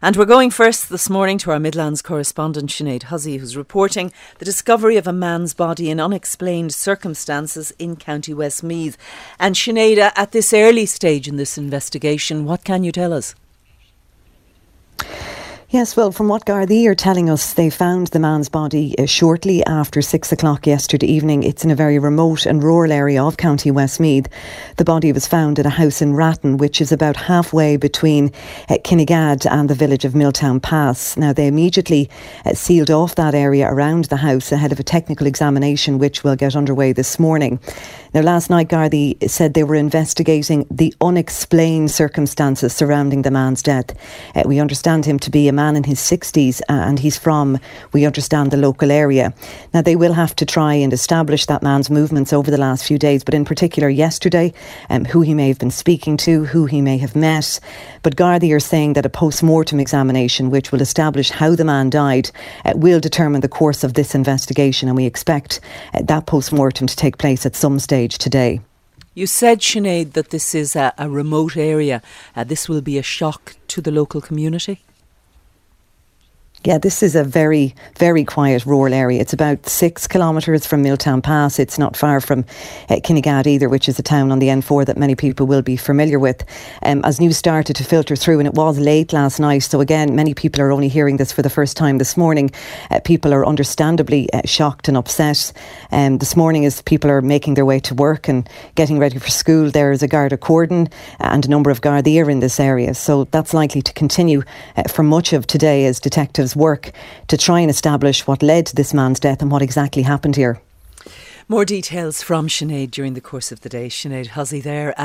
And we're going first this morning to our Midlands correspondent Sinead Hussey, who's reporting the discovery of a man's body in unexplained circumstances in County Westmeath. And Sinead, at this early stage in this investigation, what can you tell us? Yes, well, from what Gardaí are telling us, they found the man's body shortly after 6 o'clock yesterday evening. It's in a very remote and rural area of County Westmeath. The body was found at a house in Ratton, which is about halfway between Kinnegad and the village of Milltown Pass. Now, they immediately sealed off that area around the house ahead of a technical examination, which will get underway this morning. Now, last night, Gardaí said they were investigating the unexplained circumstances surrounding the man's death. We understand him to be a man in his 60s and he's from, we understand, the local area. Now, they will have to try and establish that man's movements over the last few days, but in particular yesterday, who he may have been speaking to, who he may have met. But Gardaí are saying that a post-mortem examination, which will establish how the man died, will determine the course of this investigation, and we expect that post-mortem to take place at some stage today. You said, Sinead, that this is a remote area. This will be a shock to the local community? Yeah, this is a very, very quiet rural area. It's about 6 kilometres from Milltown Pass. It's not far from Kinnegad either, which is a town on the N4 that many people will be familiar with. As news started to filter through, and it was late last night, so again, many people are only hearing this for the first time this morning. People are understandably shocked and upset. This morning, as people are making their way to work and getting ready for school, there is a Garda cordon and a number of Gardaí are in this area. So that's likely to continue for much of today as detectives work to try and establish what led to this man's death and what exactly happened here. More details from Sinead during the course of the day. Sinead Hussey there.